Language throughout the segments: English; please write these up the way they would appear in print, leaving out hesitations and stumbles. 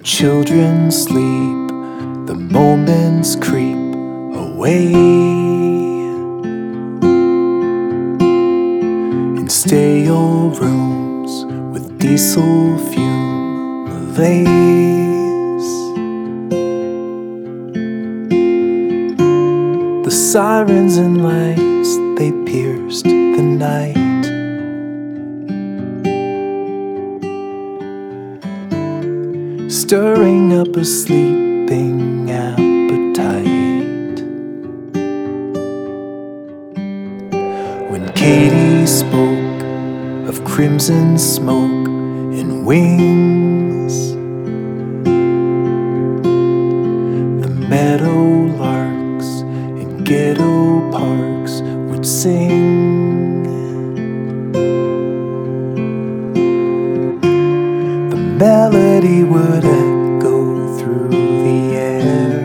children sleep, the moments creep away. In stale rooms with diesel fume malaise, the sirens and lights, they pierced the night. Stirring up a sleeping appetite. When Katie spoke of crimson smoke and wings, the meadow larks in ghetto parks would sing. The melody would echo through the air,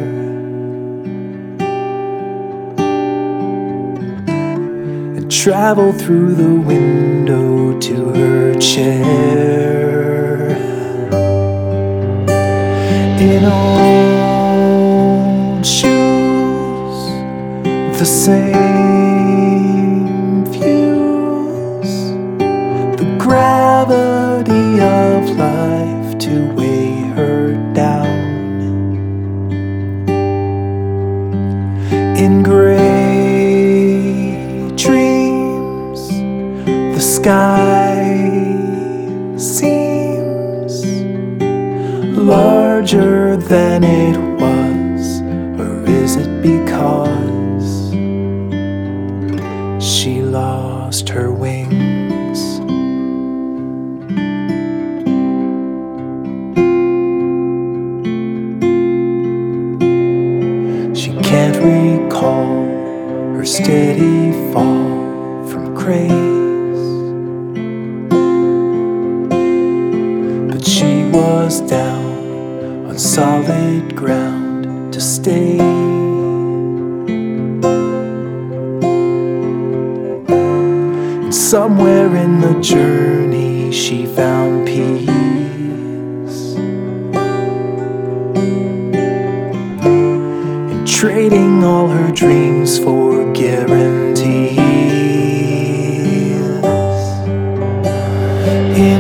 and travel through the window to her chair. In old shoes, the same views, the gravity of life to weigh her down. In gray dreams, the sky seems larger than it was, or is it because she lost her wings? She can't recall her steady fall from grace, but she was down on solid ground to stay. And somewhere in the journey she found peace, trading all her dreams for guarantees. In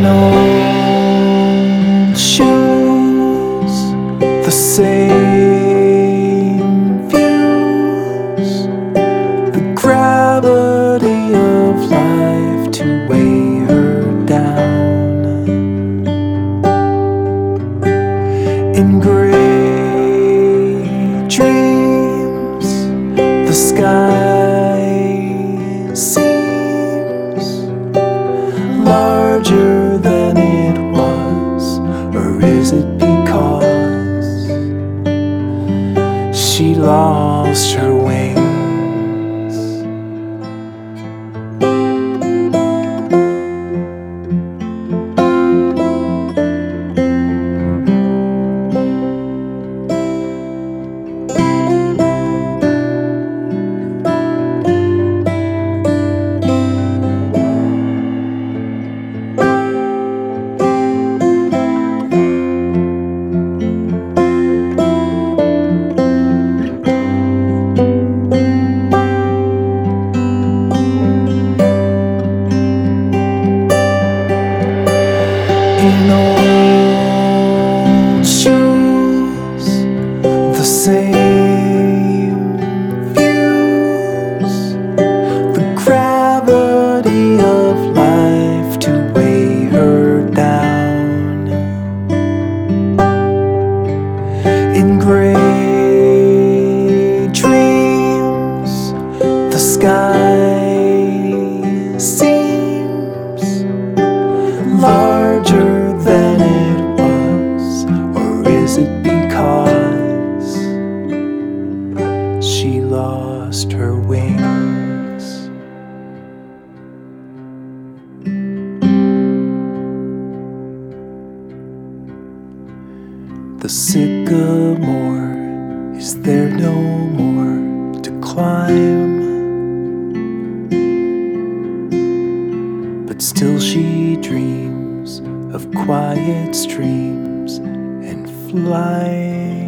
old shoes, the same views, the gravity of life to weigh her down. In gray dreams, the sky seems larger than it was, or is it because she lost her wings? In old shoes, the same views, the gravity of life to weigh her down. In gray dreams, the sky seems larger than it was, or is it because she lost her wings? The sycamore, is there no more to climb? But still she dreams of quiet streams and light.